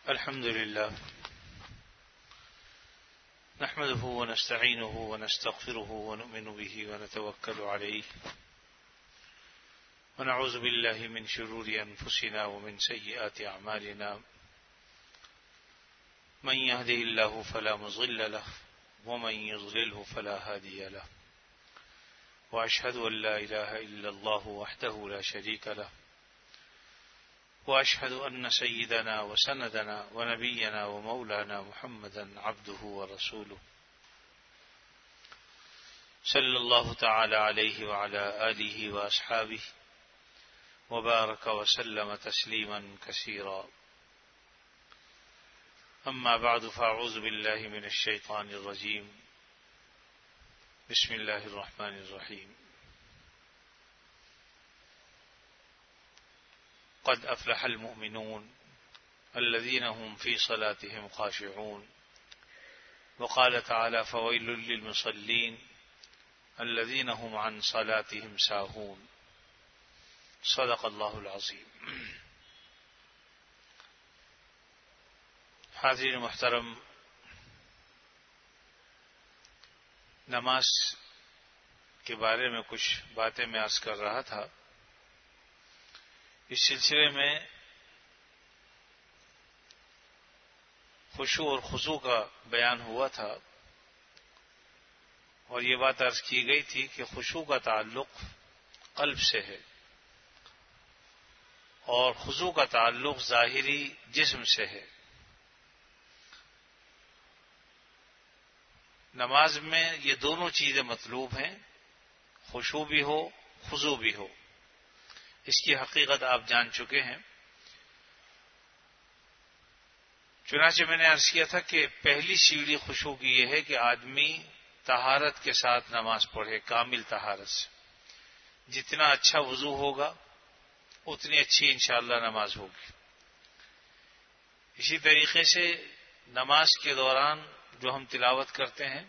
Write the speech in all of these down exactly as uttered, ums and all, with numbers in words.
الحمد لله نحمده ونستعينه ونستغفره ونؤمن به ونتوكل عليه ونعوذ بالله من شرور أنفسنا ومن سيئات أعمالنا من يهده الله فلا مضل له ومن يضلله فلا هادي له وأشهد أن لا إله إلا الله وحده لا شريك له وأشهد أن سيدنا وسندنا ونبينا ومولانا محمدا عبده ورسوله صلى الله تعالى عليه وعلى آله وأصحابه وبارك وسلم تسليما كثيرا أما بعد فأعوذ بالله من الشيطان الرجيم بسم الله الرحمن الرحيم قد أفلح المؤمنون الذين هم في صلاتهم خاشعون وقال تعالى فويل للمصلين الذين هم عن صلاتهم ساهون صدق اللہ العظیم. حاضرین محترم، نماز کے بارے میں کچھ باتیں میں عرض کر رہا تھا. اس سلسلے میں خشوع اور خضوع کا بیان ہوا تھا اور یہ بات عرض کی گئی تھی کہ خشوع کا تعلق قلب سے ہے اور خضوع کا تعلق ظاہری جسم سے ہے. نماز میں یہ دونوں چیزیں مطلوب ہیں، خشوع بھی ہو خضوع بھی ہو. اس کی حقیقت آپ جان چکے ہیں. چنانچہ میں نے عرض کیا تھا کہ پہلی سیڑھی خشوع کی یہ ہے کہ آدمی طہارت کے ساتھ نماز پڑھے، کامل طہارت سے. جتنا اچھا وضو ہوگا اتنی اچھی انشاءاللہ نماز ہوگی. اسی طریقے سے نماز کے دوران جو ہم تلاوت کرتے ہیں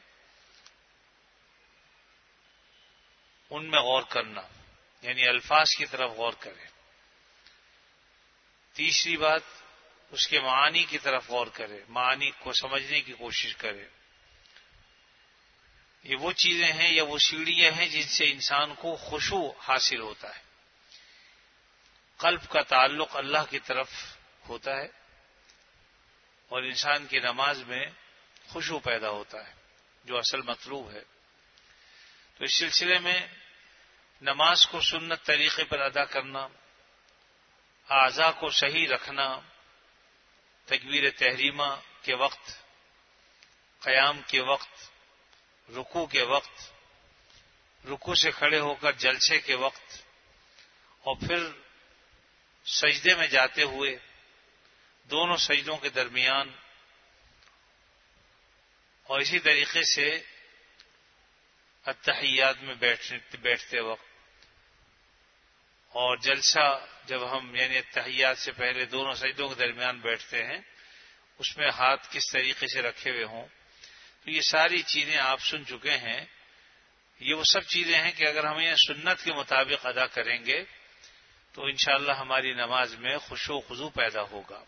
ان میں غور کرنا، یعنی الفاظ کی طرف غور کریں. تیسری بات، اس کے معانی کی طرف غور کریں، معانی کو سمجھنے کی کوشش کریں. یہ وہ چیزیں ہیں یا وہ سیڑھیاں ہیں جن سے انسان کو خشوع حاصل ہوتا ہے. قلب کا تعلق اللہ کی طرف ہوتا ہے اور انسان کی نماز میں خشوع پیدا ہوتا ہے جو اصل مطلوب ہے. تو اس سلسلے میں نماز کو سنت طریقے پر ادا کرنا، اعضاء کو صحیح رکھنا، تکبیر تحریمہ کے وقت، قیام کے وقت، رکوع کے وقت، رکوع سے کھڑے ہو کر جلسے کے وقت، اور پھر سجدے میں جاتے ہوئے دونوں سجدوں کے درمیان، اور اسی طریقے سے التحیات میں بیٹھتے وقت، اور جلسہ جب ہم یعنی التحیات سے پہلے دونوں سجدوں کے درمیان بیٹھتے ہیں اس میں ہاتھ کس طریقے سے رکھے ہوئے ہوں. تو یہ ساری چیزیں آپ سن چکے ہیں. یہ وہ سب چیزیں ہیں کہ اگر ہم یہ سنت کے مطابق ادا کریں گے تو انشاءاللہ ہماری نماز میں خشوع و خضوع پیدا ہوگا.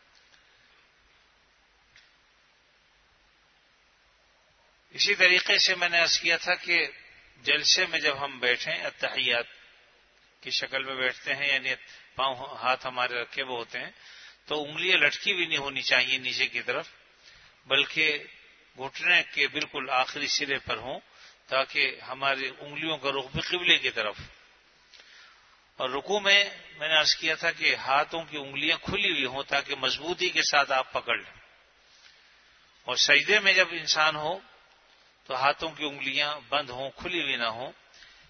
اسی طریقے سے میں نے عرض کیا تھا کہ جلسے میں جب ہم بیٹھیں التحیات کی شکل میں بیٹھتے ہیں، یعنی پاؤں ہاتھ ہمارے رکھے ہوئے ہوتے ہیں، تو انگلیاں لٹکی بھی نہیں ہونی چاہیے نیچے کی طرف، بلکہ گھٹنے کے بالکل آخری سرے پر ہوں تاکہ ہماری انگلیوں کا رخ بھی قبلے کی طرف. اور رکوع میں میں نے عرض کیا تھا کہ ہاتھوں کی انگلیاں کھلی ہوئی ہوں تاکہ مضبوطی کے ساتھ آپ پکڑ لیں. اور سجدے میں جب انسان ہو تو ہاتھوں کی انگلیاں بند ہوں، کھلی ہوئی نہ ہوں.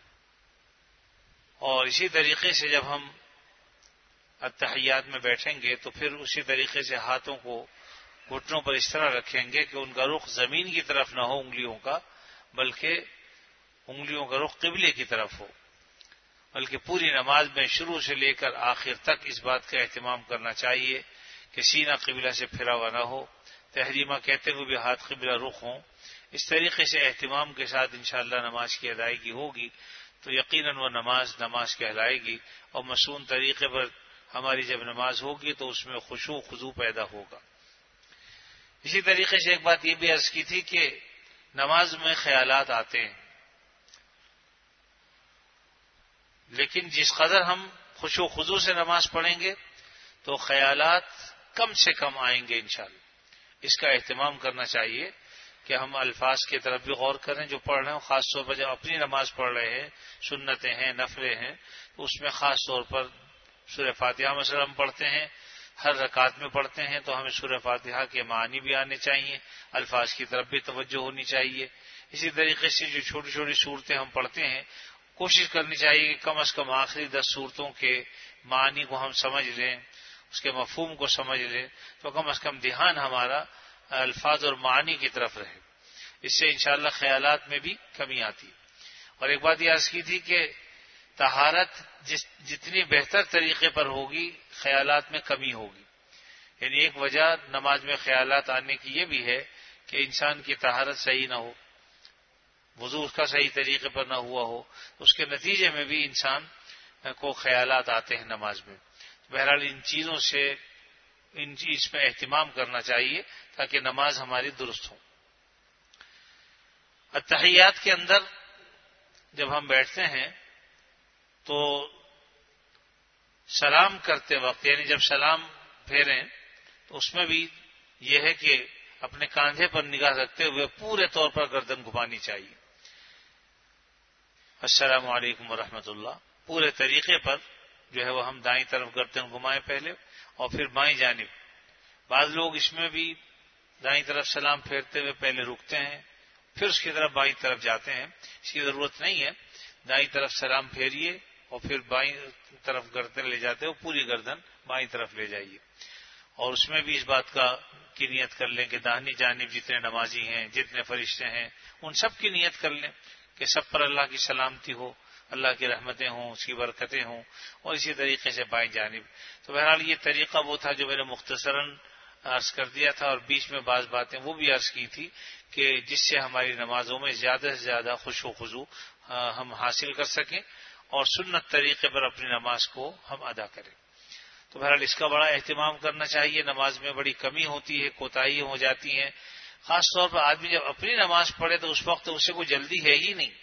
اور اسی طریقے سے جب ہم التحیات میں بیٹھیں گے تو پھر اسی طریقے سے ہاتھوں کو گھٹنوں پر اس طرح رکھیں گے کہ ان کا رخ زمین کی طرف نہ ہو انگلیوں کا، بلکہ انگلیوں کا رخ قبلے کی طرف ہو. بلکہ پوری نماز میں شروع سے لے کر آخر تک اس بات کا اہتمام کرنا چاہیے کہ سینہ قبلہ سے پھرا ہوا نہ ہو، تحریمہ کہتے ہوئے بھی ہاتھ قبلہ رخ ہوں. اس طریقے سے اہتمام کے ساتھ انشاءاللہ نماز کی ادائیگی ہوگی تو یقیناً وہ نماز نماز کہلائے گی. اور مصون طریقے پر ہماری جب نماز ہوگی تو اس میں خشوع خضوع پیدا ہوگا. اسی طریقے سے ایک بات یہ بھی عرض کی تھی کہ نماز میں خیالات آتے ہیں، لیکن جس قدر ہم خشوع و خضوع سے نماز پڑھیں گے تو خیالات کم سے کم آئیں گے انشاءاللہ۔ اس کا اہتمام کرنا چاہیے کہ ہم الفاظ کی طرف بھی غور کریں جو پڑھ رہے ہیں، خاص طور پر جب اپنی نماز پڑھ رہے ہیں، سنتیں ہیں، نفلیں ہیں، تو اس میں خاص طور پر سورہ فاتحہ مثلا ہم پڑھتے ہیں، ہر رکعت میں پڑھتے ہیں، تو ہمیں سورہ فاتحہ کے معنی بھی آنے چاہیے، الفاظ کی طرف بھی توجہ ہونی چاہیے۔ اسی طریقے سے جو چھوٹی چھوٹی صورتیں ہم پڑھتے ہیں، کوشش کرنی چاہیے کہ کم از کم آخری دس صورتوں کے معنی کو ہم سمجھ لیں، اس کے مفہوم کو سمجھ لیں، تو کم از کم دھیان ہمارا الفاظ اور معنی کی طرف رہے۔ اس سے انشاءاللہ خیالات میں بھی کمی آتی ہے۔ اور ایک بات یہ عرض کی تھی کہ طہارت جس جتنی بہتر طریقے پر ہوگی خیالات میں کمی ہوگی، یعنی ایک وجہ نماز میں خیالات آنے کی یہ بھی ہے کہ انسان کی طہارت صحیح نہ ہو، وضو کا صحیح طریقے پر نہ ہوا ہو، اس کے نتیجے میں بھی انسان کو خیالات آتے ہیں نماز میں۔ بہرحال ان چیزوں سے ان چیز پہ اہتمام کرنا چاہیے تاکہ نماز ہماری درست ہو۔ التحیات کے اندر جب ہم بیٹھتے ہیں تو سلام کرتے وقت، یعنی جب سلام پھیریں تو اس میں بھی یہ ہے کہ اپنے کاندھے پر نگاہ رکھتے ہوئے پورے طور پر گردن گھمانی چاہیے۔ السلام علیکم ورحمۃ اللہ، پورے طریقے پر جو ہے وہ ہم دائیں طرف گردن گھمائیں پہلے اور پھر بائیں جانب۔ بعض لوگ اس میں بھی دائیں طرف سلام پھیرتے ہوئے پہلے رکتے ہیں پھر اس کی طرف بائیں طرف جاتے ہیں، اس کی ضرورت نہیں ہے۔ دائیں طرف سلام پھیریے اور پھر بائیں طرف گردن لے جاتے ہو، پوری گردن بائیں طرف لے جائیے، اور اس میں بھی اس بات کا کی نیت کر لیں کہ داہنی جانب جتنے نمازی ہیں، جتنے فرشتے ہیں، ان سب کی نیت کر لیں کہ سب پر اللہ کی سلامتی ہو، اللہ کی رحمتیں ہوں، اس کی برکتیں ہوں، اور اسی طریقے سے بائیں جانب۔ تو بہرحال یہ طریقہ وہ تھا جو میں نے مختصراً عرض کر دیا تھا، اور بیچ میں بعض باتیں وہ بھی عرض کی تھی کہ جس سے ہماری نمازوں میں زیادہ سے زیادہ خشوع و خضوع ہم حاصل کر سکیں اور سنت طریقے پر اپنی نماز کو ہم ادا کریں۔ تو بہرحال اس کا بڑا اہتمام کرنا چاہیے۔ نماز میں بڑی کمی ہوتی ہے، کوتاہی ہو جاتی ہیں، خاص طور پر آدمی جب اپنی نماز پڑھے تو اس وقت اسے کوئی جلدی ہے ہی نہیں،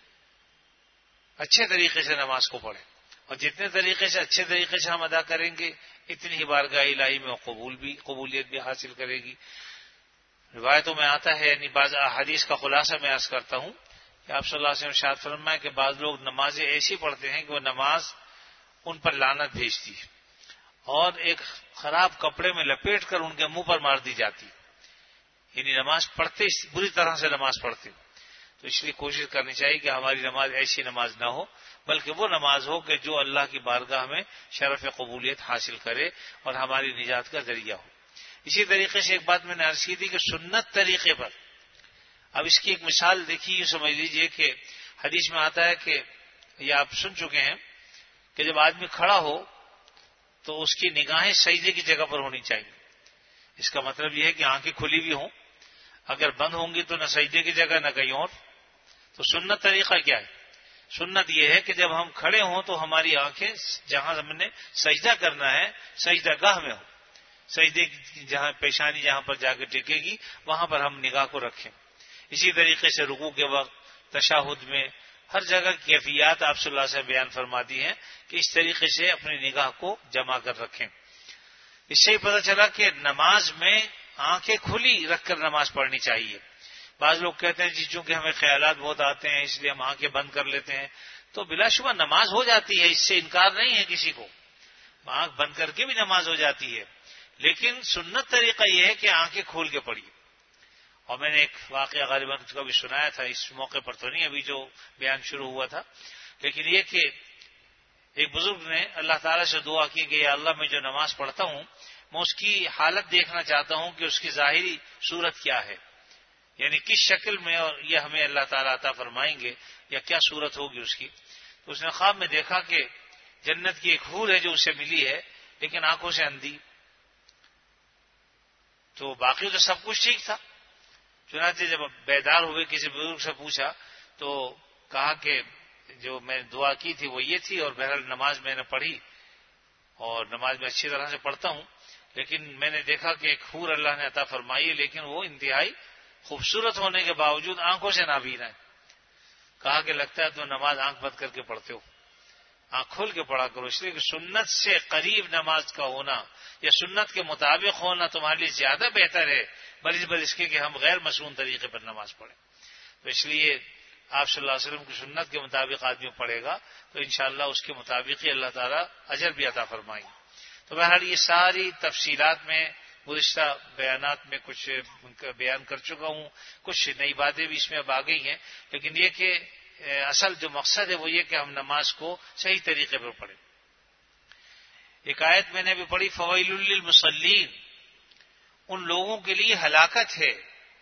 اچھے طریقے سے نماز کو پڑھے، اور جتنے طریقے سے اچھے طریقے سے ہم ادا کریں گے اتنی ہی بارگاہ الہی میں قبول بھی قبولیت بھی حاصل کرے گی۔ روایتوں میں آتا ہے، یعنی بعض احادیث کا خلاصہ میں عرض کرتا ہوں کہ آپ صلی اللہ علیہ وسلم ارشاد فرمایا کہ بعض لوگ نمازیں ایسی پڑھتے ہیں کہ وہ نماز ان پر لعنت بھیجتی ہے اور ایک خراب کپڑے میں لپیٹ کر ان کے منہ پر مار دی جاتی، یعنی نماز پڑھتے بری طرح سے نماز پڑھتے۔ تو اس لیے کوشش کرنی چاہیے کہ ہماری نماز ایسی نماز نہ ہو، بلکہ وہ نماز ہو کہ جو اللہ کی بارگاہ میں شرف قبولیت حاصل کرے اور ہماری نجات کا ذریعہ ہو۔ اسی طریقے سے ایک بات میں نے عرض کی تھی کہ سنت طریقے پر، اب اس کی ایک مثال دیکھیے، سمجھ لیجئے کہ حدیث میں آتا ہے کہ یہ آپ سن چکے ہیں کہ جب آدمی کھڑا ہو تو اس کی نگاہیں سجدے کی جگہ پر ہونی چاہیے۔ اس کا مطلب یہ ہے کہ آنکھیں کھلی بھی ہوں، اگر بند ہوں گی تو نہ سجدے کی جگہ نہ کہیں اور۔ تو سنت طریقہ کیا ہے؟ سنت یہ ہے کہ جب ہم کھڑے ہوں تو ہماری آنکھیں جہاں ہم نے سجدہ کرنا ہے سجدہ گاہ میں ہو، سجدے جہاں پیشانی جہاں پر جا کے ٹکے گی وہاں پر ہم نگاہ کو رکھیں۔ اسی طریقے سے رکوع کے وقت، تشہد میں، ہر جگہ کی کیفیات آپ صلی اللہ علیہ وسلم بیان فرماتی ہیں کہ اس طریقے سے اپنی نگاہ کو جمع کر رکھیں۔ اس سے ہی پتہ چلا کہ نماز میں آنکھیں کھلی رکھ کر نماز پڑھنی چاہیے۔ بعض لوگ کہتے ہیں جی چونکہ ہمیں خیالات بہت آتے ہیں اس لیے ہم آنکھیں بند کر لیتے ہیں، تو بلا شبہ نماز ہو جاتی ہے، اس سے انکار نہیں ہے کسی کو، آنکھ بند کر کے بھی نماز ہو جاتی ہے، لیکن سنت طریقہ یہ ہے کہ آنکھیں کھول کے پڑھیے۔ اور میں نے ایک واقعہ غالباً کا بھی سنایا تھا، اس موقع پر تو نہیں ابھی جو بیان شروع ہوا تھا، لیکن یہ کہ ایک بزرگ نے اللہ تعالیٰ سے دعا کی کہ یا اللہ میں جو نماز پڑھتا ہوں میں اس کی حالت دیکھنا چاہتا ہوں کہ اس کی ظاہری صورت کیا ہے، یعنی کس شکل میں اور یہ ہمیں اللہ تعالیٰ عطا فرمائیں گے یا کیا صورت ہوگی اس کی۔ تو اس نے خواب میں دیکھا کہ جنت کی ایک حور ہے جو اسے ملی ہے لیکن آنکھوں سے اندھی، تو باقی تو سب کچھ ٹھیک تھا۔ چنانچہ جب بیدار ہوئے کسی بزرگ سے پوچھا تو کہا کہ جو میں دعا کی تھی وہ یہ تھی، اور بہرحال نماز میں نے پڑھی اور نماز میں اچھی طرح سے پڑھتا ہوں، لیکن میں نے دیکھا کہ ایک حور اللہ نے عطا فرمائی ہے، لیکن وہ انتہائی خوبصورت ہونے کے باوجود آنکھوں سے نابینا ہے. کہا کہ لگتا ہے تو نماز آنکھ بند کر کے پڑھتے ہو، آنکھ کھول کے پڑھا کرو. اس لیے کہ سنت سے قریب نماز کا ہونا یا سنت کے مطابق ہونا تمہارے لیے زیادہ بہتر ہے بلکہ بلس کے کہ ہم غیر مصنون طریقے پر نماز پڑھیں. تو اس لیے آپ صلی اللہ علیہ وسلم کی سنت کے مطابق آدمی پڑھے گا تو انشاءاللہ اس کے مطابق ہی اللہ تعالیٰ اجر بھی عطا فرمائیں گے. تو بہرحال یہ ساری تفصیلات میں گزشتہ بیانات میں کچھ بیان کر چکا ہوں، کچھ نئی باتیں بھی اس میں اب آ گئی ہیں، لیکن یہ کہ اصل جو مقصد ہے وہ یہ کہ ہم نماز کو صحیح طریقے پر پڑھیں. ایک آیت میں نے بھی پڑھی، فویل للمصلین، ان لوگوں کے لیے ہلاکت ہے،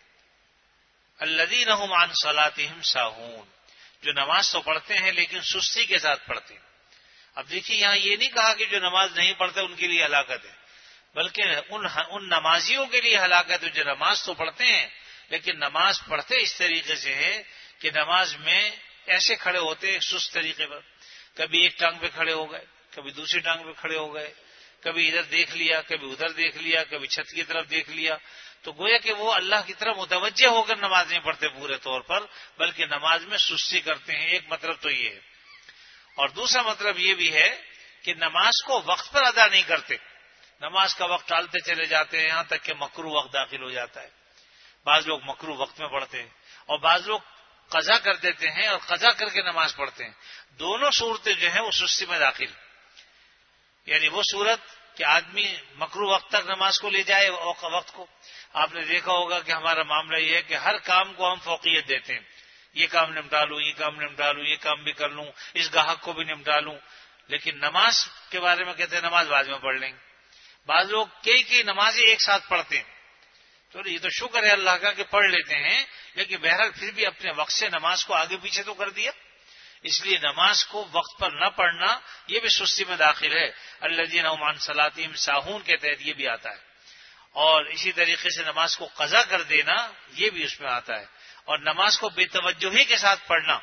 الذین هم عن صلاتهم ساہون، جو نماز تو پڑھتے ہیں لیکن سستی کے ساتھ پڑھتے ہیں. اب دیکھیے یہاں یہ نہیں کہا کہ جو نماز نہیں پڑھتے ان کے لیے ہلاکت ہے، بلکہ ان ان نمازیوں کے لیے ہلاکت ہے جو نماز تو پڑھتے ہیں لیکن نماز پڑھتے اس طریقے سے ہے کہ نماز میں ایسے کھڑے ہوتے سست طریقے پر، کبھی ایک ٹانگ پہ کھڑے ہو گئے، کبھی دوسری ٹانگ پہ کھڑے ہو گئے، کبھی ادھر دیکھ لیا، کبھی ادھر دیکھ لیا، کبھی چھت کی طرف دیکھ لیا. تو گویا کہ وہ اللہ کی طرف متوجہ ہو کر نماز نہیں پڑھتے پورے طور پر، بلکہ نماز میں سستی کرتے ہیں. ایک مطلب تو یہ ہے، اور دوسرا مطلب یہ بھی ہے کہ نماز کو وقت پر ادا نہیں کرتے، نماز کا وقت ٹالتے چلے جاتے ہیں، یہاں تک کہ مکروہ وقت داخل ہو جاتا ہے. بعض لوگ مکروہ وقت میں پڑھتے ہیں اور بعض لوگ قضا کر دیتے ہیں اور قضا کر کے نماز پڑھتے ہیں. دونوں صورتیں جو ہیں وہ سستی میں داخل، یعنی وہ صورت کہ آدمی مکروہ وقت تک نماز کو لے جائے وقت کو. آپ نے دیکھا ہوگا کہ ہمارا معاملہ یہ ہے کہ ہر کام کو ہم فوقیت دیتے ہیں، یہ کام نمٹا لوں، یہ کام نمٹا لوں، یہ کام بھی کر لوں، اس گاہک کو بھی نمٹا لوں. لیکن نماز کے بارے میں کہتے ہیں نماز بعد میں پڑھ لیں گے. بعض لوگ کئی کئی نمازیں ایک ساتھ پڑھتے ہیں، تو یہ تو شکر ہے اللہ کا کہ پڑھ لیتے ہیں، لیکن بہرحال پھر بھی اپنے وقت سے نماز کو آگے پیچھے تو کر دیا. اس لیے نماز کو وقت پر نہ پڑھنا یہ بھی سستی میں داخل ہے. الذین هم عن صلاتهم ساہون کے تحت یہ بھی آتا ہے. اور اسی طریقے سے نماز کو قضا کر دینا یہ بھی اس میں آتا ہے. اور نماز کو بے توجہی کے ساتھ پڑھنا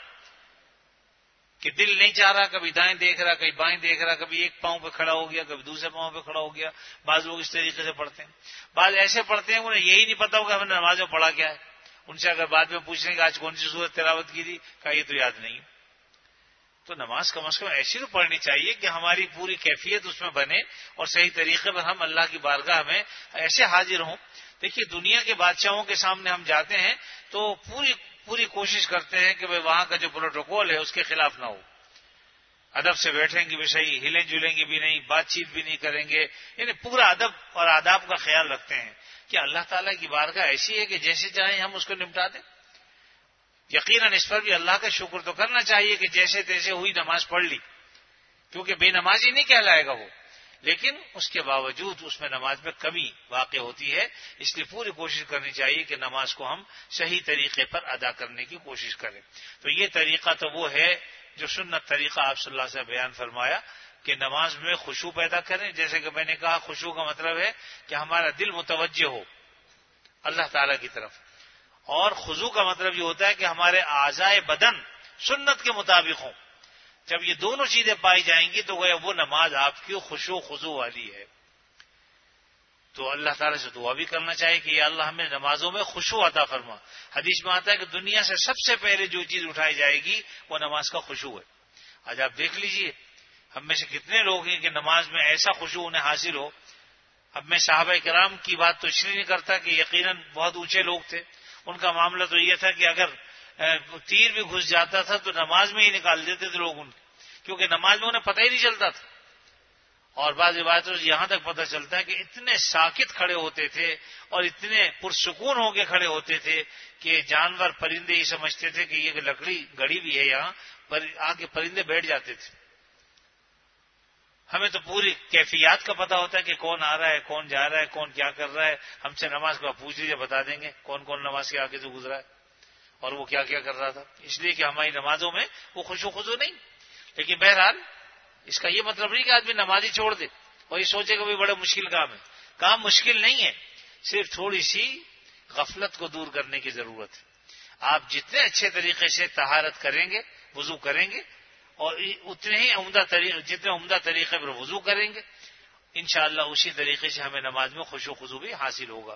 کہ دل نہیں چاہ رہا، کبھی دائیں دیکھ رہا، کبھی بائیں دیکھ رہا، کبھی ایک پاؤں پہ کھڑا ہو گیا، کبھی دوسرے پاؤں پہ کھڑا ہو گیا. بعض لوگ اس طریقے سے پڑھتے ہیں. بعض ایسے پڑھتے ہیں انہیں یہی نہیں پتا ہوگا ہم نے نماز میں پڑھا کیا ہے. ان سے اگر بعد میں پوچھیں کہ آج کون سی سورت تلاوت کی تھی، کہا یہ تو یاد نہیں. تو نماز کم از کم ایسی تو پڑھنی چاہیے کہ ہماری پوری کیفیت اس میں بنے اور صحیح طریقے پر ہم اللہ کی بارگاہ میں ایسے حاضر ہوں. دیکھیے دنیا کے بادشاہوں کے سامنے ہم جاتے ہیں تو پوری پوری کوشش کرتے ہیں کہ وہاں کا جو پروٹوکول ہے اس کے خلاف نہ ہو. ادب سے بیٹھیں گے بھی صحیح، ہلیں جلیں گے بھی نہیں، بات چیت بھی نہیں کریں گے، یعنی پورا ادب اور آداب کا خیال رکھتے ہیں. کہ اللہ تعالیٰ کی بارگاہ ایسی ہے کہ جیسے چاہیں ہم اس کو نمٹا دیں. یقیناً اس پر بھی اللہ کا شکر تو کرنا چاہیے کہ جیسے تیسے ہوئی نماز پڑھ لی، کیونکہ بے نمازی نہیں کہلائے گا وہ، لیکن اس کے باوجود اس میں نماز میں کمی واقع ہوتی ہے. اس لیے پوری کوشش کرنی چاہیے کہ نماز کو ہم صحیح طریقے پر ادا کرنے کی کوشش کریں. تو یہ طریقہ تو وہ ہے جو سنت طریقہ آپ صلی اللہ سے بیان فرمایا کہ نماز میں خشوع پیدا کریں. جیسے کہ میں نے کہا خشوع کا مطلب ہے کہ ہمارا دل متوجہ ہو اللہ تعالی کی طرف، اور خضوع کا مطلب یہ ہوتا ہے کہ ہمارے اعضائے بدن سنت کے مطابق ہوں. جب یہ دونوں چیزیں پائی جائیں گی تو وہ نماز آپ کی خشوع خضوع والی ہے. تو اللہ تعالیٰ سے دعا بھی کرنا چاہیے کہ یا اللہ ہمیں نمازوں میں خشوع عطا فرما. حدیث میں آتا ہے کہ دنیا سے سب سے پہلے جو چیز اٹھائی جائے گی وہ نماز کا خشوع ہے. آج آپ دیکھ لیجئے ہم میں سے کتنے لوگ ہیں کہ نماز میں ایسا خشوع انہیں حاصل ہو. اب میں صحابہ کرام کی بات تو اس لیے نہیں کرتا کہ یقیناً بہت اونچے لوگ تھے، ان کا معاملہ تو یہ تھا کہ اگر تیر بھی گھس جاتا تھا تو نماز میں ہی نکال دیتے تھے لوگ ان کے، کیونکہ نماز میں انہیں پتہ ہی نہیں چلتا تھا. اور بعض روایتوں سے یہاں تک پتہ چلتا ہے کہ اتنے ساکت کھڑے ہوتے تھے اور اتنے پرسکون ہو کے کھڑے ہوتے تھے کہ جانور پرندے ہی سمجھتے تھے کہ یہ لکڑی گڑی بھی ہے یہاں پر، آ کے پرندے بیٹھ جاتے تھے. ہمیں تو پوری کیفیات کا پتہ ہوتا ہے کہ کون آ رہا ہے، کون جا رہا ہے، کون کیا کر رہا ہے. ہم سے نماز کا پوچھ لیجیے بتا دیں گے کون کون نماز کے آگے سے گزرا ہے اور وہ کیا کیا کر رہا تھا. اس لیے کہ ہماری نمازوں میں وہ خوشو خضو نہیں. لیکن بہرحال اس کا یہ مطلب نہیں کہ آدمی نماز ہی چھوڑ دے اور یہ سوچے کہ بڑا مشکل کام ہے. کام مشکل نہیں ہے، صرف تھوڑی سی غفلت کو دور کرنے کی ضرورت ہے. آپ جتنے اچھے طریقے سے طہارت کریں گے، وضو کریں گے، اور اتنے ہی عمدہ طریقے جتنے عمدہ طریقے پر وضو کریں گے انشاءاللہ اسی طریقے سے ہمیں نماز میں خشوع و خضوع بھی حاصل ہوگا۔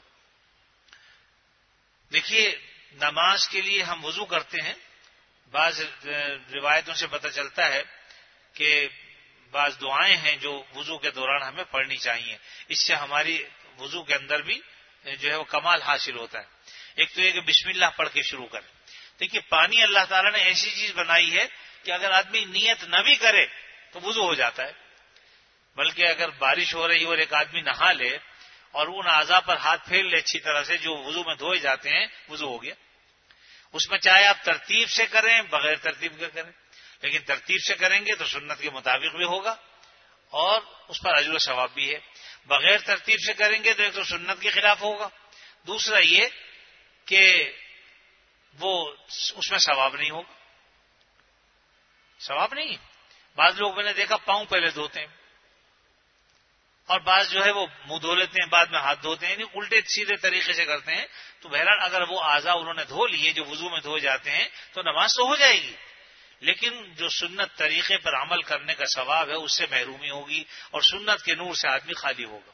دیکھیے نماز کے لیے ہم وضو کرتے ہیں، بعض روایتوں سے پتہ چلتا ہے کہ بعض دعائیں ہیں جو وضو کے دوران ہمیں پڑھنی چاہیے، اس سے ہماری وضو کے اندر بھی جو ہے وہ کمال حاصل ہوتا ہے۔ ایک تو یہ کہ بسم اللہ پڑھ کے شروع کریں۔ دیکھیے پانی اللہ تعالیٰ نے ایسی چیز بنائی ہے کہ اگر آدمی نیت نہ بھی کرے تو وضو ہو جاتا ہے، بلکہ اگر بارش ہو رہی اور ایک آدمی نہا لے اور ان اعضاء پر ہاتھ پھیر لے اچھی طرح سے جو وضو میں دھوئے جاتے ہیں، وضو ہو گیا۔ اس میں چاہے آپ ترتیب سے کریں بغیر ترتیب کے کریں، لیکن ترتیب سے کریں گے تو سنت کے مطابق بھی ہوگا اور اس پر اجر و ثواب بھی ہے۔ بغیر ترتیب سے کریں گے تو ایک تو سنت کے خلاف ہوگا، دوسرا یہ کہ وہ اس میں ثواب نہیں ہوگا، ثواب نہیں۔ بعض لوگ میں نے دیکھا پاؤں پہلے دھوتے ہیں اور بعض جو ہے وہ منہ دھو لیتے ہیں بعد میں ہاتھ دھوتے ہیں، یعنی الٹے سیدھے طریقے سے کرتے ہیں۔ تو بہرحال اگر وہ اعضاء انہوں نے دھو لیے جو وضو میں دھو جاتے ہیں تو نماز تو ہو جائے گی، لیکن جو سنت طریقے پر عمل کرنے کا ثواب ہے اس سے محرومی ہوگی اور سنت کے نور سے آدمی خالی ہوگا۔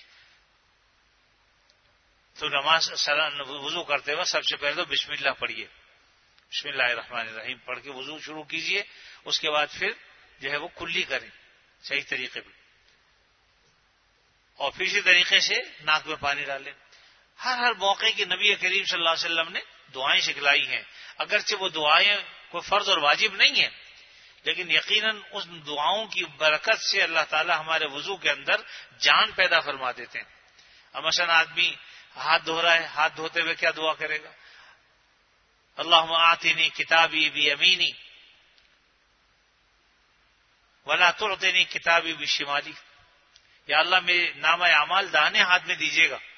تو نماز وضو کرتے وقت سب سے پہلے تو بسم اللہ پڑھیے، بسم اللہ الرحمن الرحیم پڑھ کے وضو شروع کیجئے، اس کے بعد پھر جو ہے وہ کلی کریں صحیح طریقے پہ، اور پھر اسی طریقے سے ناک میں پانی ڈالیں۔ ہر ہر موقع کی نبی کریم صلی اللہ علیہ وسلم نے دعائیں سکھلائی ہیں، اگرچہ وہ دعائیں کوئی فرض اور واجب نہیں ہیں، لیکن یقیناً اس دعاؤں کی برکت سے اللہ تعالی ہمارے وضو کے اندر جان پیدا فرما دیتے ہیں۔ اب مثلا آدمی ہاتھ دھو رہا ہے، ہاتھ دھوتے ہوئے کیا دعا کرے گا؟ اللہم آتنی کتابی بیمینی ولا تعطنی کتابی بشمالی، یا اللہ میرے نامہ اعمال داہنے ہاتھ میں دیجیے گا،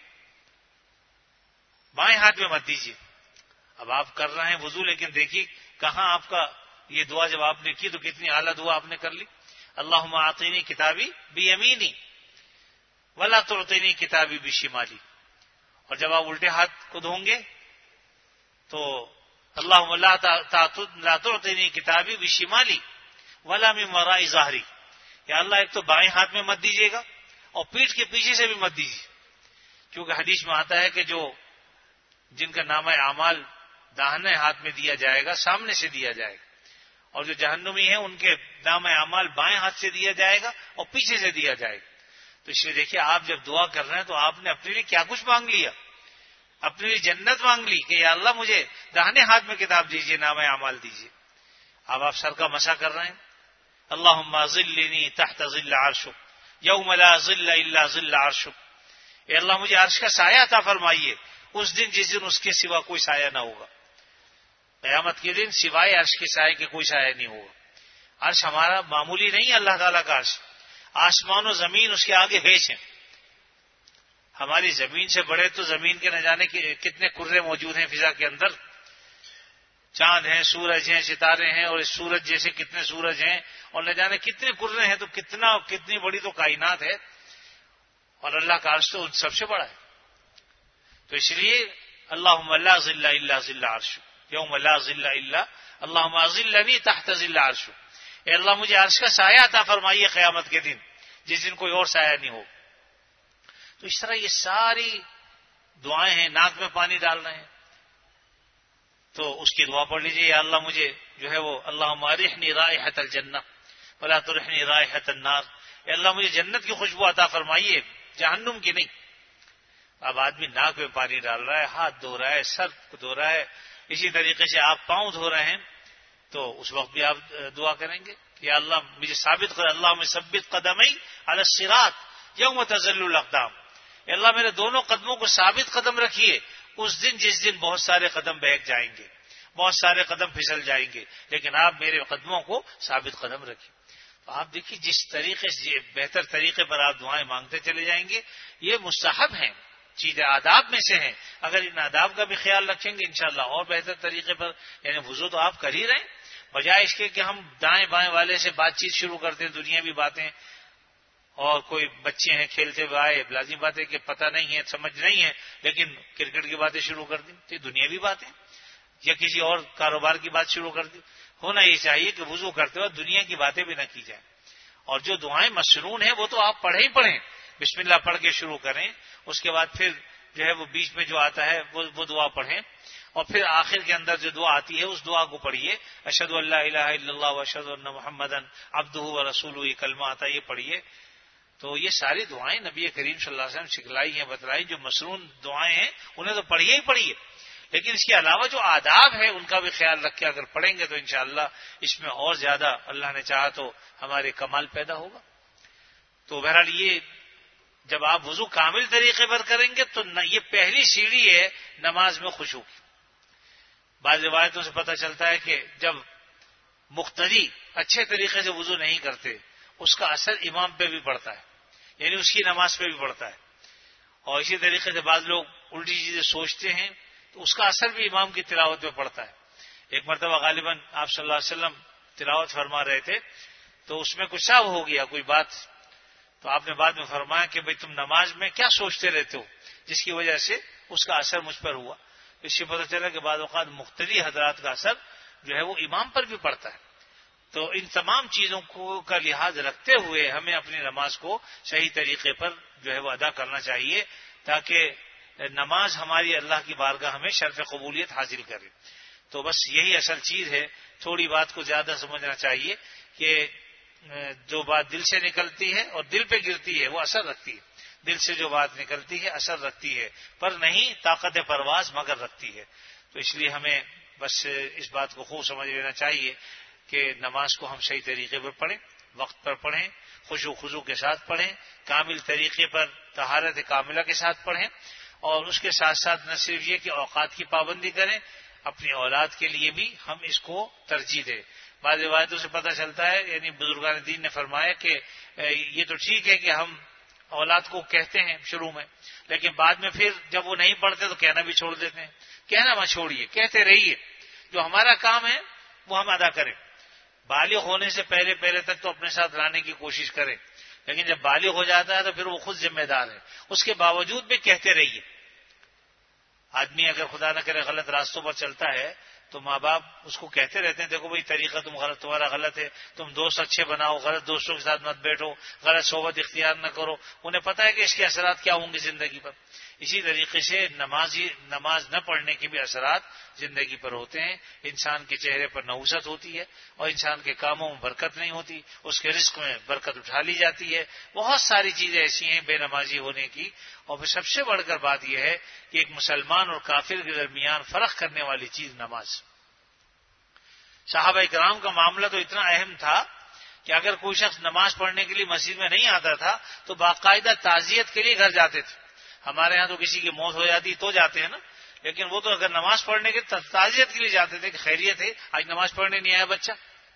بائیں ہاتھ میں مت دیجیے۔ اب آپ کر رہے ہیں وضو، لیکن دیکھیے کہاں آپ کا یہ دعا جب آپ نے کی تو کتنی اعلیٰ دعا آپ نے کر لی، اللہم آتنی کتابی بیمینی ولا تعطنی کتابی بشمالی۔ اور جب آپ الٹے ہاتھ کو دھوں گے تو اللہم لا تعطنی کتابی بشمالی ولا من وراء ظہری، یا اللہ ایک تو بائیں ہاتھ میں مت دیجیے گا اور پیٹھ کے پیچھے سے بھی مت دیجیے، کیونکہ حدیث میں آتا ہے کہ جو جن کا نامہ اعمال داہنے ہاتھ میں دیا جائے گا سامنے سے دیا جائے گا، اور جو جہنمی ہیں ان کے نامہ اعمال بائیں ہاتھ سے دیا جائے گا اور پیچھے سے دیا جائے گا۔ تو اس لیے دیکھیے آپ جب دعا کر رہے ہیں تو آپ نے اپنے لیے کیا کچھ مانگ لیا، اپنے لیے جنت مانگ لی کہ یا اللہ مجھے داہنے ہاتھ میں کتاب دیجیے، نامہ اعمال دیجیے۔ اب آپ سر کا مسح کر رہے ہیں، اللہم ظلنی تحت ظل عرشک یوم لا ظل الا ظل عرشک، اے اللہ مجھے عرش کا سایہ عطا فرمائیے اس دن جس دن اس کے سوا کوئی سایہ نہ ہوگا۔ قیامت کے دن سوائے عرش کے سائے کے کوئی سایہ نہیں ہوگا۔ عرش ہمارا معمولی نہیں ہے، اللہ تعالیٰ کا عرش، آسمان و زمین اس کے آگے بھیج ہیں۔ ہماری زمین سے بڑے تو زمین کے نہ جانے کتنے کرے موجود ہیں فضا کے اندر، چاند ہیں، سورج ہیں، ستارے ہیں، اور اس سورج جیسے کتنے سورج ہیں، اور نہ جانے کتنے کرے ہیں، تو کتنا کتنی بڑی تو کائنات ہے، اور اللہ کا عرش تو ان سب سے بڑا ہے۔ تو اس لیے اللہم لا ظل الا ظل عرش یوم لا ظل الا اللہم اظلنی تحت ظل عرش، اے اللہ مجھے عرش کا سایہ عطا فرمائیے قیامت کے دن جس دن کوئی اور سایہ نہیں ہو۔ تو اس طرح یہ ساری دعائیں ہیں، ناک میں پانی ڈال رہے ہیں تو اس کی دعا پڑھ لیجیے، یا اللہ مجھے جو ہے وہ اللہم ارحنی رائحۃ الجنہ ولا ترحنی رائحۃ النار، اے اللہ مجھے جنت کی خوشبو عطا فرمائیے، جہنم کی نہیں۔ اب آدمی ناک میں پانی ڈال رہا ہے، ہاتھ دھو رہا ہے، سر کو دھو رہا ہے، اسی طریقے سے آپ پاؤں دھو رہے ہیں تو اس وقت بھی آپ دعا کریں گے کہ یا اللہ مجھے ثابت کر، اللہ میں ثبت قدمی علی الصراط یوم تزل الاقدام، اے اللہ میرے دونوں قدموں کو ثابت قدم رکھیے اس دن جس دن بہت سارے قدم بہک جائیں گے، بہت سارے قدم پھسل جائیں گے، لیکن آپ میرے قدموں کو ثابت قدم رکھیے۔ تو آپ دیکھیے جس طریقے سے بہتر طریقے پر آپ دعائیں مانگتے چلے جائیں گے، یہ مستحب ہیں، چیزیں آداب میں سے ہیں، اگر ان آداب کا بھی خیال رکھیں گے انشاءاللہ اور بہتر طریقے پر، یعنی وضو تو آپ کر ہی رہے ہیں، بجائے اس کے کہ ہم دائیں بائیں والے سے بات چیت شروع کرتے ہیں، دنیاوی باتیں، اور کوئی بچے ہیں کھیلتے ہوئے آئے، لازمی بات ہے کہ پتہ نہیں ہے، سمجھ نہیں ہے، لیکن کرکٹ کی باتیں شروع کر دی تو یہ دنیاوی باتیں، یا کسی اور کاروبار کی بات شروع کر دی۔ ہونا یہ چاہیے کہ وضو کرتے وقت دنیا کی باتیں بھی نہ کی جائیں، اور جو دعائیں مسنون ہیں وہ تو آپ پڑھیں ہی پڑھیں، بسم اللہ پڑھ کے شروع کریں، اس کے بعد پھر جو ہے وہ بیچ میں جو آتا ہے وہ وہ دعا پڑھیں، اور پھر آخر کے اندر جو دعا آتی ہے اس دعا کو پڑھیے، اشہد ان لا الہ الا اللہ واشہد ان محمدا عبدہ ورسولہ، یہ کلمہ آتا ہے یہ پڑھیے۔ تو یہ ساری دعائیں نبی کریم صلی اللہ علیہ وسلم سکھلائی ہیں، بتلائی، جو مسنون دعائیں ہیں انہیں تو پڑھیے ہی پڑھیے، لیکن اس کے علاوہ جو آداب ہے ان کا بھی خیال رکھ کے اگر پڑھیں گے تو انشاءاللہ اس میں اور زیادہ اللہ نے چاہا تو ہمارے کمال پیدا ہوگا۔ تو بہرحال یہ جب آپ وضو کامل طریقے پر کریں گے تو یہ پہلی سیڑھی ہے نماز میں خشوع کی۔ بعض روایتوں سے پتہ چلتا ہے کہ جب مقتدی اچھے طریقے سے وضو نہیں کرتے اس کا اثر امام پہ بھی پڑتا ہے، یعنی اس کی نماز پہ بھی پڑتا ہے، اور اسی طریقے سے بعض لوگ الٹی چیزیں سوچتے ہیں تو اس کا اثر بھی امام کی تلاوت پہ پڑتا ہے۔ ایک مرتبہ غالباً آپ صلی اللہ علیہ وسلم تلاوت فرما رہے تھے تو اس میں کچھ سہو ہو گیا کوئی بات، تو آپ نے بعد میں فرمایا کہ بھئی تم نماز میں کیا سوچتے رہتے ہو، جس کی وجہ سے اس کا اثر مجھ پر ہوا۔ اس سے پتہ چلا کہ بعض اوقات مقتدی حضرات کا اثر جو ہے وہ امام پر بھی پڑتا ہے۔ تو ان تمام چیزوں کو کا لحاظ رکھتے ہوئے ہمیں اپنی نماز کو صحیح طریقے پر جو ہے وہ ادا کرنا چاہیے تاکہ نماز ہماری اللہ کی بارگاہ ہمیں شرف قبولیت حاصل کرے۔ تو بس یہی اصل چیز ہے، تھوڑی بات کو زیادہ سمجھنا چاہیے کہ جو بات دل سے نکلتی ہے اور دل پہ گرتی ہے وہ اثر رکھتی ہے، دل سے جو بات نکلتی ہے اثر رکھتی ہے، پر نہیں طاقت پرواز مگر رکھتی ہے۔ تو اس لیے ہمیں بس اس بات کو خوب سمجھ لینا چاہیے کہ نماز کو ہم صحیح طریقے پر پڑھیں، وقت پر پڑھیں، خشوع خضوع کے ساتھ پڑھیں، کامل طریقے پر طہارت کاملہ کے ساتھ پڑھیں، اور اس کے ساتھ ساتھ نہ صرف یہ کہ اوقات کی پابندی کریں، اپنی اولاد کے لیے بھی ہم اس کو ترجیح دیں۔ بعض روایتوں سے پتہ چلتا ہے، یعنی بزرگان دین نے فرمایا کہ یہ تو ٹھیک ہے کہ ہم اولاد کو کہتے ہیں شروع میں، لیکن بعد میں پھر جب وہ نہیں پڑھتے تو کہنا بھی چھوڑ دیتے ہیں۔ کہنا مت چھوڑیے، کہتے رہیے، جو ہمارا کام ہے وہ ہم ادا کریں۔ بالغ ہونے سے پہلے پہلے تک تو اپنے ساتھ لانے کی کوشش کریں، لیکن جب بالغ ہو جاتا ہے تو پھر وہ خود ذمہ دار ہے، اس کے باوجود بھی کہتے رہیے۔ آدمی اگر خدا نہ کرے غلط راستوں پر چلتا ہے تو ماں باپ اس کو کہتے رہتے ہیں دیکھو بھائی طریقہ تم غلط تمہارا غلط ہے، تم دوست اچھے بناؤ، غلط دوستوں کے ساتھ مت بیٹھو، غلط صحبت اختیار نہ کرو۔ انہیں پتہ ہے کہ اس کے اثرات کیا ہوں گے زندگی پر۔ اسی طریقے سے نمازی نماز نہ پڑھنے کے بھی اثرات زندگی پر ہوتے ہیں، انسان کے چہرے پر نحوست ہوتی ہے اور انسان کے کاموں میں برکت نہیں ہوتی، اس کے رزق میں برکت اٹھا لی جاتی ہے۔ بہت ساری چیزیں ایسی ہیں بے نمازی ہونے کی، اور پھر سب سے بڑھ کر بات یہ ہے کہ ایک مسلمان اور کافر کے درمیان فرق کرنے والی چیز نماز۔ صحابہ کرام کا معاملہ تو اتنا اہم تھا کہ اگر کوئی شخص نماز پڑھنے کے لیے مسجد میں نہیں آتا تھا تو باقاعدہ تعزیت کے لیے گھر جاتے تھے۔ ہمارے ہاں تو کسی کی موت ہو جاتی تو جاتے ہیں نا، لیکن وہ تو اگر نماز پڑھنے کے تعزیت کے لیے جاتے تھے کہ خیریت ہے آج نماز پڑھنے نہیں آیا بچہ۔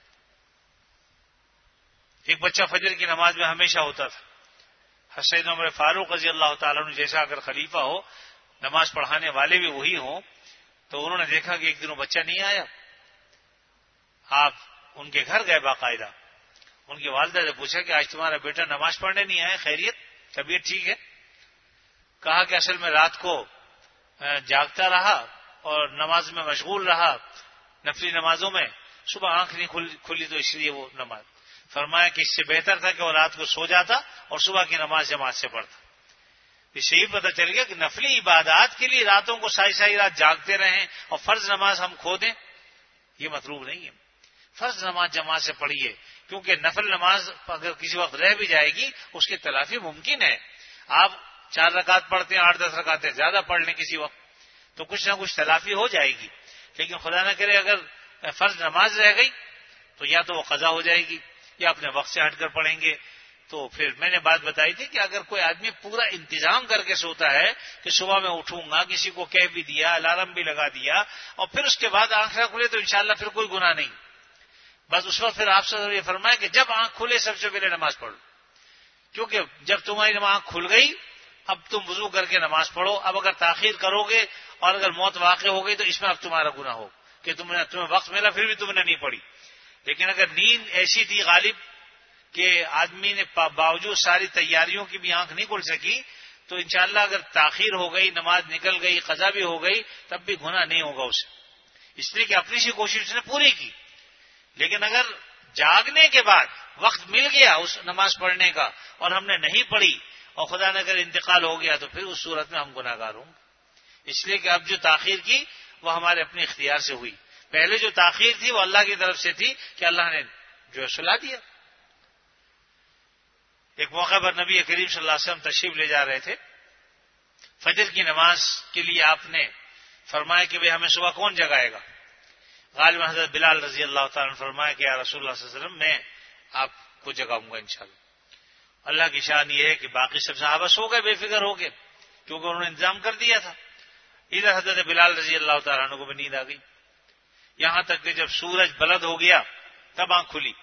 ایک بچہ فجر کی نماز میں ہمیشہ ہوتا تھا۔ سیدنا عمر فاروق رضی اللہ تعالیٰ عنہ جیسا اگر خلیفہ ہو، نماز پڑھانے والے بھی وہی ہوں، تو انہوں نے دیکھا کہ ایک دن وہ بچہ نہیں آیا۔ آپ ان کے گھر گئے باقاعدہ، ان کی والدہ سے پوچھا کہ آج تمہارا بیٹا نماز پڑھنے نہیں آیا، خیریت، طبیعت ٹھیک ہے؟ کہا کہ اصل میں رات کو جاگتا رہا اور نماز میں مشغول رہا، نفلی نمازوں میں، صبح آنکھ نہیں کھلی تو اس لیے وہ نماز۔ فرمایا کہ اس سے بہتر تھا کہ وہ رات کو سو جاتا اور صبح کی نماز جماعت سے پڑھتا۔ اس سے یہ پتہ چل گیا کہ نفلی عبادات کے لیے راتوں کو ساری ساری رات جاگتے رہیں اور فرض نماز ہم کھو دیں، یہ مطلوب نہیں ہے۔ فرض نماز جماعت سے پڑھیے، کیونکہ نفل نماز اگر کسی وقت رہ بھی جائے گی اس کی تلافی ممکن ہے۔ آپ چار رکعت پڑھتے ہیں، آٹھ دس رکعتیں زیادہ پڑھ لیں کسی وقت تو کچھ نہ کچھ تلافی ہو جائے گی، لیکن خدا نہ کرے اگر فرض نماز رہ گئی تو یا تو وہ قضا ہو جائے گی یا اپنے وقت سے ہٹ کر پڑھیں گے۔ تو پھر میں نے بات بتائی تھی کہ اگر کوئی آدمی پورا انتظام کر کے سوتا ہے کہ صبح میں اٹھوں گا، کسی کو کہہ بھی دیا، الارم بھی لگا دیا، اور پھر اس کے بعد آنکھ نہ کھلے تو انشاءاللہ پھر کوئی گناہ نہیں۔ بس اس وقت پھر آپ سے یہ فرمایا کہ جب آنکھ کھلے سب سے پہلے نماز پڑھو، کیونکہ جب تمہاری آنکھ کھل گئی اب تم وضو کر کے نماز پڑھو۔ اب اگر تاخیر کرو گے اور اگر موت واقع ہو گئی تو اس میں اب تمہارا گناہ ہو کہ تم نے تمہیں وقت ملا پھر بھی تم نے نہیں پڑھی۔ لیکن اگر نیند ایسی تھی غالب کہ آدمی نے باوجود ساری تیاریوں کی بھی آنکھ نہیں کھل سکی تو انشاءاللہ اگر تاخیر ہو گئی، نماز نکل گئی، قضا بھی ہو گئی، تب بھی گناہ نہیں ہوگا اسے، اس لیے کہ اپنی سی کوشش اس نے پوری کی۔ لیکن اگر جاگنے کے بعد وقت مل گیا اس نماز پڑھنے کا اور ہم نے نہیں پڑھی اور خدا نہ کرے انتقال ہو گیا تو پھر اس صورت میں ہم گناہ گار ہوں گے. اس لیے کہ اب جو تاخیر کی وہ ہمارے اپنے اختیار سے ہوئی. پہلے جو تاخیر تھی وہ اللہ کی طرف سے تھی کہ اللہ نے جو سلا دیا. ایک موقع پر نبی کریم صلی اللہ علیہ وسلم تشریف لے جا رہے تھے. فجر کی نماز کے لیے آپ نے فرمایا کہ بھئی ہمیں صبح کون جگائے گا؟ غالب حضرت بلال رضی اللہ تعالیٰ نے فرمایا کہ یا رسول اللہ صلی اللہ علیہ وسلم میں آپ کو جگاؤں گا انشاءاللہ. اللہ کی شان یہ ہے کہ باقی سب صحابہ سو گئے، بے فکر ہو گئے، کیونکہ انہوں نے انتظام کر دیا تھا. ادھر حضرت بلال رضی اللہ تعالیٰ عنہ کو بھی نیند آ گئی. یہاں تک کہ جب سورج بلند ہو گیا تب آنکھ کھلی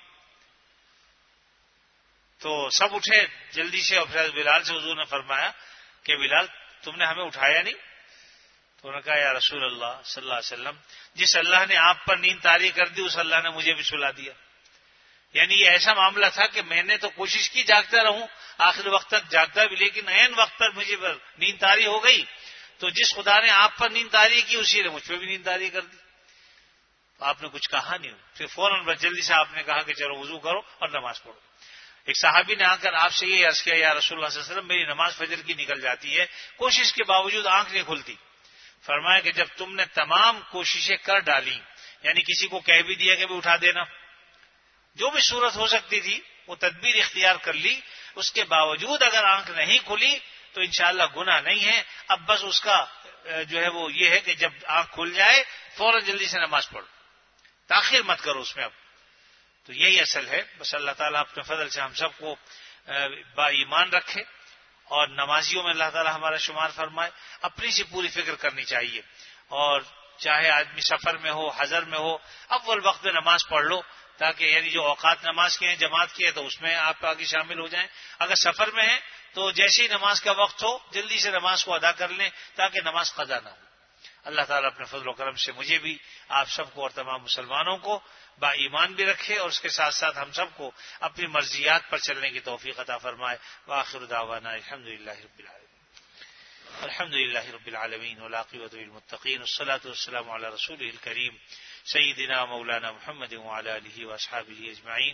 تو سب اٹھے جلدی سے. اور پھر بلال سے حضور نے فرمایا کہ بلال تم نے ہمیں اٹھایا نہیں؟ تو انہوں نے کہا یا رسول اللہ صلی اللہ علیہ وسلم جس اللہ نے آپ پر نیند طاری کر دی اس اللہ نے مجھے بھی سلا دیا. یعنی یہ ایسا معاملہ تھا کہ میں نے تو کوشش کی جاگتا رہوں، آخر وقت تک جاگتا بھی، لیکن عین وقت پر مجھے پر نیند طاری ہو گئی. تو جس خدا نے آپ پر نیند طاری کی اسی نے مجھ پہ بھی نیند طاری کر دی. تو آپ نے کچھ کہا نہیں. پھر فوراً بس جلدی سے آپ نے کہا کہ چلو وضو کرو اور نماز پڑھو. ایک صحابی نے آ کر آپ سے یہ عرض کیا یا رسول اللہ صلی اللہ علیہ وسلم میری نماز فجر کی نکل جاتی ہے، کوشش کے باوجود آنکھ نہیں کھلتی. فرمایا کہ جب تم نے تمام کوششیں کر ڈالی، یعنی کسی کو کہہ بھی دیا کہ بھی اٹھا دینا، جو بھی صورت ہو سکتی تھی وہ تدبیر اختیار کر لی، اس کے باوجود اگر آنکھ نہیں کھلی تو انشاءاللہ گناہ نہیں ہے. اب بس اس کا جو ہے وہ یہ ہے کہ جب آنکھ کھل جائے فوراً جلدی سے نماز پڑھو، تاخیر مت کرو اس میں. اب تو یہی اصل ہے. بس اللہ تعالیٰ اپنے فضل سے ہم سب کو با ایمان رکھے اور نمازیوں میں اللہ تعالیٰ ہمارا شمار فرمائے. اپنی سی پوری فکر کرنی چاہیے، اور چاہے آدمی سفر میں ہو حضر میں ہو اول وقت میں نماز پڑھ لو، تاکہ یعنی جو اوقات نماز کے ہیں جماعت کی ہے تو اس میں آپ آگے شامل ہو جائیں. اگر سفر میں ہیں تو جیسے ہی نماز کا وقت ہو جلدی سے نماز کو ادا کر لیں تاکہ نماز قضا نہ ہو. اللہ تعالیٰ اپنے فضل و کرم سے مجھے بھی آپ سب کو اور تمام مسلمانوں کو با ایمان بھی رکھے اور اس کے ساتھ ساتھ ہم سب کو اپنی مرضیات پر چلنے کی توفیق عطا فرمائے. وآخر دعوانا الحمد للہ رب العالمین الحمد للہ رب العالمین والعاقبۃ للمتقین والصلاة والسلام علی رسولہ الکریم سیدنا مولانا محمد وعلی آلہ واصحابہ اجمعین.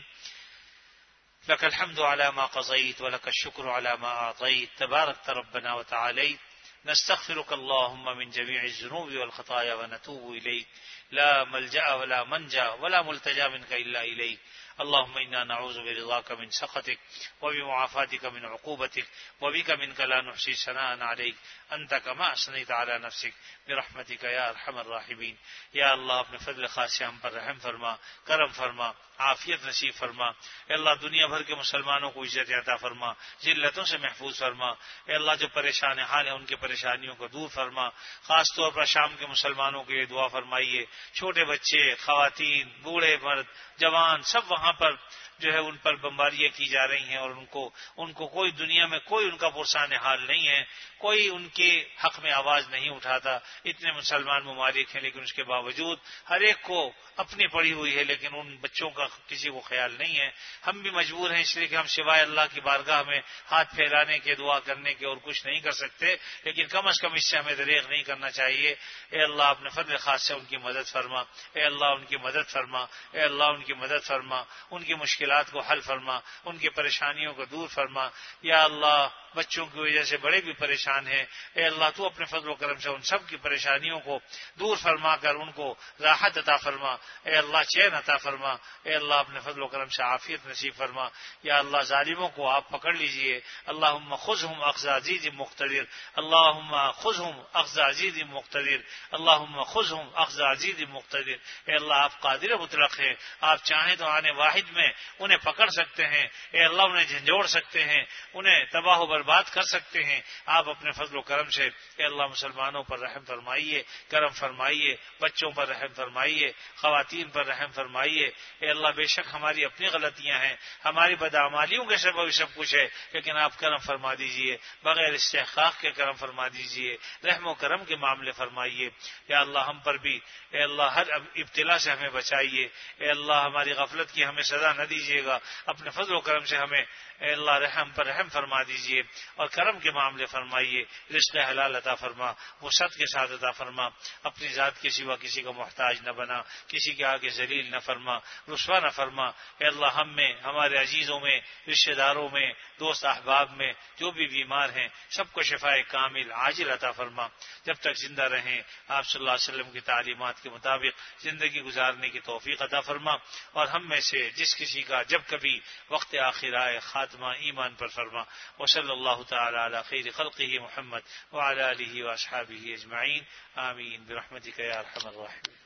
لك الحمد على ما قضيت ولك الشكر على ما أعطيت تباركت ربنا وتعاليت. نستغفرك اللهم من جميع الذنوب والخطايا ونتوب إليك لا ملجأ ولا منجا ولا ملتجا منك إلا إليك. اللهم إنا نعوذ برضاك من سخطك وبمعافاتك من عقوبتك وبك منك لا نحصي ثناء عليك أنت كما أثنيت على نفسك برحمتك يا أرحم الراحمين. یا اللہ اپنے فضل خاص سے ہم پر رحم فرما، کرم فرما، عافیت نصیب فرما. اے اللہ دنیا بھر کے مسلمانوں کو عزت عطا فرما، ذلتوں سے محفوظ فرما. اے اللہ جو پریشان حال ہیں ان کے پریشانیوں کو دور فرما. خاص طور پر شام کے مسلمانوں کے لیے دعا فرمائیے. چھوٹے بچے، خواتین، بوڑھے، مرد، جوان سب وہاں پر جو ہے ان پر بمباریاں کی جا رہی ہیں اور ان کو ان کو کوئی دنیا میں کوئی ان کا پرسان حال نہیں ہے، کوئی ان کے حق میں آواز نہیں اٹھاتا. اتنے مسلمان ممالک ہیں لیکن اس کے باوجود ہر ایک کو اپنی پڑی ہوئی ہے، لیکن ان بچوں کا کسی کو خیال نہیں ہے. ہم بھی مجبور ہیں اس لیے کہ ہم سوائے اللہ کی بارگاہ میں ہاتھ پھیلانے کے، دعا کرنے کے اور کچھ نہیں کر سکتے، لیکن کم از کم اس سے ہمیں دریغ نہیں کرنا چاہیے. اے اللہ اپنے فضل خاص سے ان کی مدد فرما. اے اللہ ان کی مدد فرما. اے اللہ ان کی مدد فرما. ان کی مشکلات کو حل فرما، ان کی پریشانیوں کو دور فرما. یا اللہ بچوں کی وجہ سے بڑے بھی پریشان ہیں. اے اللہ تو اپنے فضل و کرم سے ان سب کی پریشانیوں کو دور فرما کر ان کو راحت عطا فرما. اے اللہ چین عطا فرما. اے اللہ اپنے فضل و کرم سے عافیت نصیب فرما. یا اللہ ظالموں کو آپ پکڑ لیجئے. اللہم خذہم اخذ عزیز مقتدر. اللہم خذہم اخذ عزیز مقتدر. اللہم خذہم اخذ عزیز مقتدر. اے اللہ آپ قادر مطلق ہیں، آپ چاہیں تو آنے واحد میں انہیں پکڑ سکتے ہیں. اے اللہ انہیں جھنجھوڑ سکتے ہیں، انہیں تباہ و برباد کر سکتے ہیں. آپ اپنے فضل و کرم سے اے اللہ مسلمانوں پر رحم فرمائیے، کرم فرمائیے. بچوں پر رحم فرمائیے، خواتین پر رحم فرمائیے. اے اللہ بے شک ہماری اپنی غلطیاں ہیں، ہماری بدعمالیوں کے سبب سب کچھ ہے، لیکن آپ کرم فرما دیجئے، بغیر استحقاق کے کرم فرما دیجئے، رحم و کرم کے معاملے فرمائیے. یا اللہ ہم پر بھی اے اللہ ہر ابتلا سے ہمیں بچائیے. اے اللہ ہماری غفلت کی ہمیں ہمیں سزا نہ دیجیے گا، اپنے فضل و کرم سے ہمیں اے اللہ رحم پر رحم فرما دیجیے اور کرم کے معاملے فرمائیے، رزق حلال عطا فرما، وسعت کے ساتھ عطا فرما، اپنی ذات کے سوا کسی کا محتاج نہ بنا، کسی کے آگے ذلیل نہ فرما، رسوا نہ فرما۔ اے اللہ ہم میں، ہمارے عزیزوں میں، رشتہ داروں میں، دوست احباب میں جو بھی بیمار ہیں سب کو شفائے کامل عاجل عطا فرما، جب تک زندہ رہیں آپ صلی اللہ علیہ وسلم کی تعلیمات کے مطابق زندگی گزارنے کی توفیق عطا فرما، اور ہم میں سے جس کسی کا جب کبھی وقت آخر آئے خاتمہ ایمان پر فرما۔ وصلی اللہ تعالی علی خیر خلقہ محمد وعلی آلہ واصحابہ اجمعین، آمین برحمتک یا ارحم الراحمین۔